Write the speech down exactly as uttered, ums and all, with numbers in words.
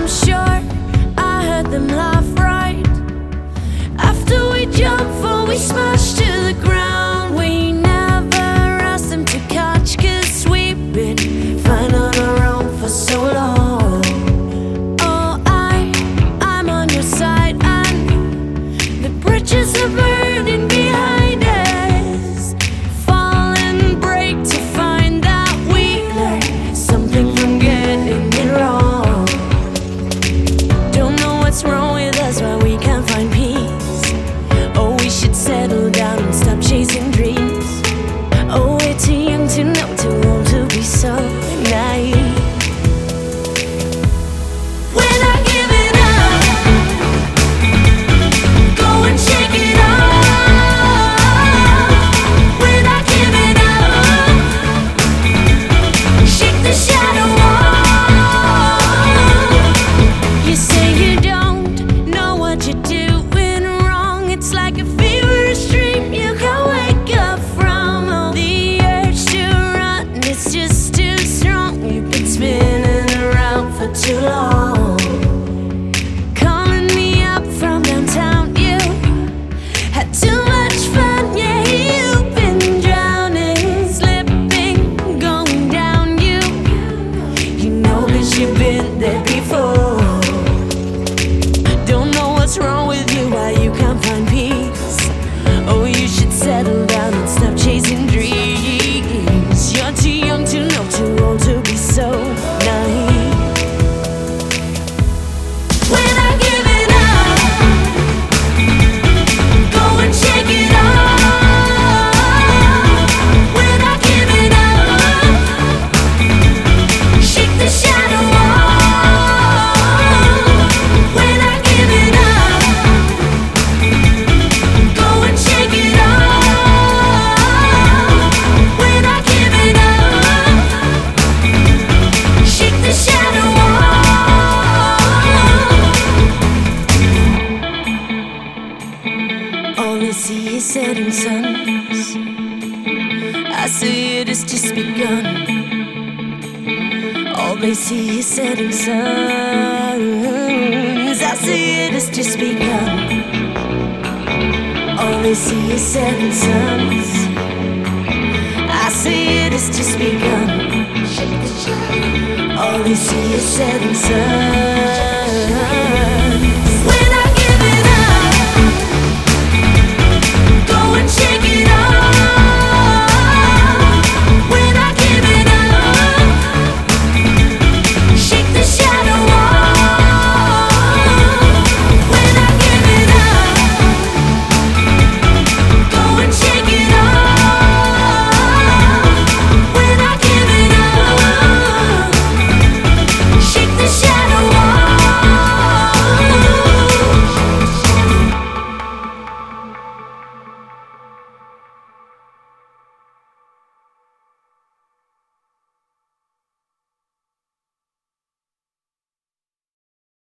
sure I heard them laugh right after we jumped, for we smashed to the ground. We never asked them to catch, 'cause we've been fine on our own for so long. Oh, I, I'm on your side, and the bridges are burning behind us. Fall and break to find that we learned something from getting it wrong. Don't know what's wrong with us, why we can't find peace. Oh, we should settle down and stop chasing dreams. Oh, we're too young to know, too old to be so naive. We're not giving up. Go and shake it off. We're not giving up. Shake the shadow off. You say you don't know what you're doing wrong. It's like a feverish dream you can't wake up from. Oh, the urge to run, it's just too strong. You've been spinning around for too long. Calling me up from downtown, you had too much fun. Yeah, you've been drowning, slipping, going down. You, you know, 'cause you've been there before. Don't know what's wrong with you, why you can't find peace. Oh, you should settle down and stop chasing dreams. You're too young to know, too old to be so naive. We're not giving up. Go and shake it off. We're not giving up. Shake the shadow off. We're not giving up. Go and shake it off. We're not giving up. Shake the shadow off. All I see is setting suns. I see it has just begun. All they see is setting suns. I see it has just begun. All they see is setting suns. I see it has just begun. All they see is setting suns.